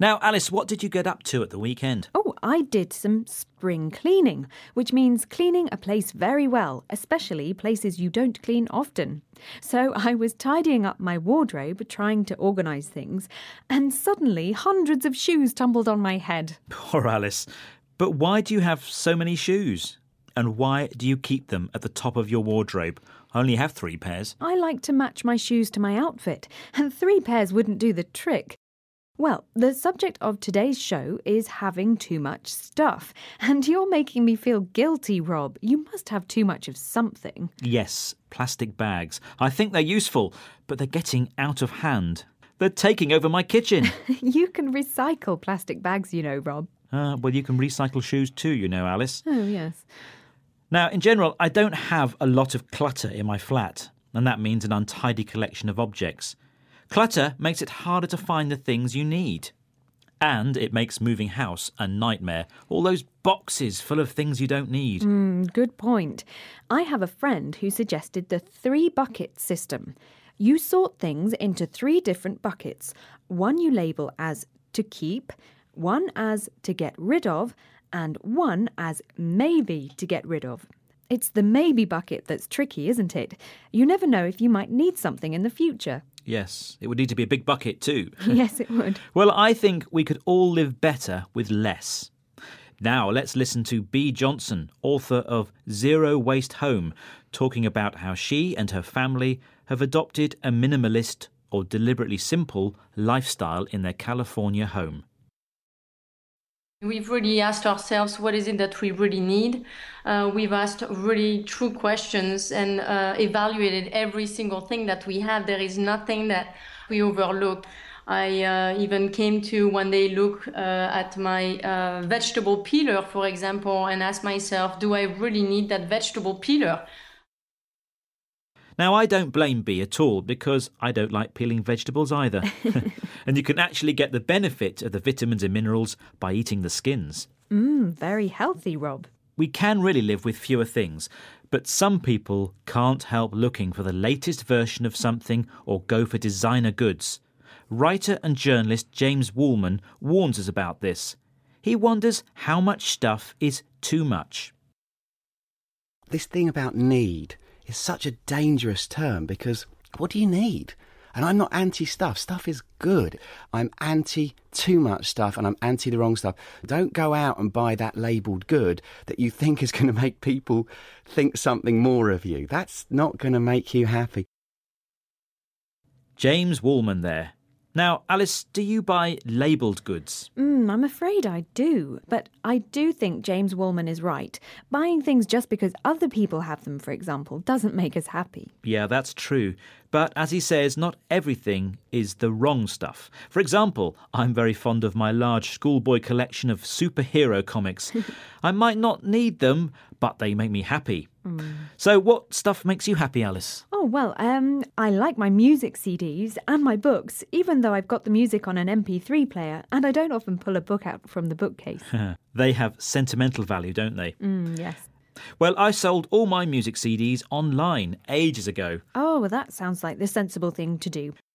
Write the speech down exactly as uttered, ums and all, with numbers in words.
Now, Alice, what did you get up to at the weekend? Oh, I did some spring cleaning, which means cleaning a place very well, especially places you don't clean often. So I was tidying up my wardrobe, trying to organise things, and suddenly hundreds of shoes tumbled on my head. Poor Alice. But why do you have so many shoes? And why do you keep them at the top of your wardrobe? I only have three pairs. I like to match my shoes to my outfit, and three pairs wouldn't do the trick. Well, the subject of today's show is having too much stuff. And you're making me feel guilty, Rob. You must have too much of something. Yes, plastic bags. I think they're useful, but they're getting out of hand. They're taking over my kitchen. You can recycle plastic bags, you know, Rob. Uh, well, you can recycle shoes too, you know, Alice. Oh, yes. Now, in general, I don't have a lot of clutter in my flat, and that means an untidy collection of objects. Clutter makes it harder to find the things you need. And it makes moving house a nightmare. All those boxes full of things you don't need. Mm, good point. I have a friend who suggested the three bucket system. You sort things into three different buckets. One you label as to keep, one as to get rid of, and one as maybe to get rid of. It's the maybe bucket that's tricky, isn't it? You never know if you might need something in the future. Yes, it would need to be a big bucket too. Yes, it would. Well, I think we could all live better with less. Now, let's listen to Bea Johnson, author of Zero Waste Home, talking about how she and her family have adopted a minimalist or deliberately simple lifestyle in their California home. We've really asked ourselves what is it that we really need. Uh, we've asked really true questions and uh, evaluated every single thing that we have. There is nothing that we overlook. I uh, even came to one day look uh, at my uh, vegetable peeler, for example, and ask myself, do I really need that vegetable peeler? Now, I don't blame Bea at all because I don't like peeling vegetables either. And you can actually get the benefit of the vitamins and minerals by eating the skins. Mmm, very healthy, Rob. We can really live with fewer things, but some people can't help looking for the latest version of something or go for designer goods. Writer and journalist James Woolman warns us about this. He wonders how much stuff is too much. This thing about need is such a dangerous term because what do you need? And I'm not anti-stuff. Stuff is good. I'm anti too much stuff and I'm anti the wrong stuff. Don't go out and buy that labelled good that you think is going to make people think something more of you. That's not going to make you happy. James Woolman there. Now, Alice, do you buy labelled goods? Mm, I'm afraid I do. But I do think James Woolman is right. Buying things just because other people have them, for example, doesn't make us happy. Yeah, that's true. But as he says, not everything is the wrong stuff. For example, I'm very fond of my large schoolboy collection of superhero comics. I might not need them, but they make me happy. Mm. So what stuff makes you happy, Alice? Oh, well, um, I like my music C Ds and my books, even though I've got the music on an M P three player and I don't often pull a book out from the bookcase. They have sentimental value, don't they? Mm, yes. Well, I sold all my music C Ds online ages ago. Oh, well, that sounds like the sensible thing to do.